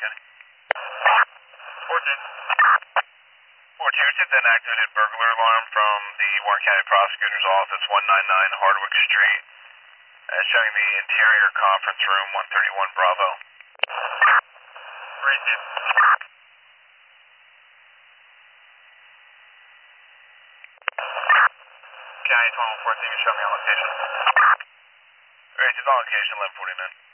County. 14 received an activated burglar alarm from the Warren County Prosecutor's Office, 199 Hardwick Street, showing the interior conference room, 131 Bravo. Received. County 2114, you show me on location. Received on location, 1149.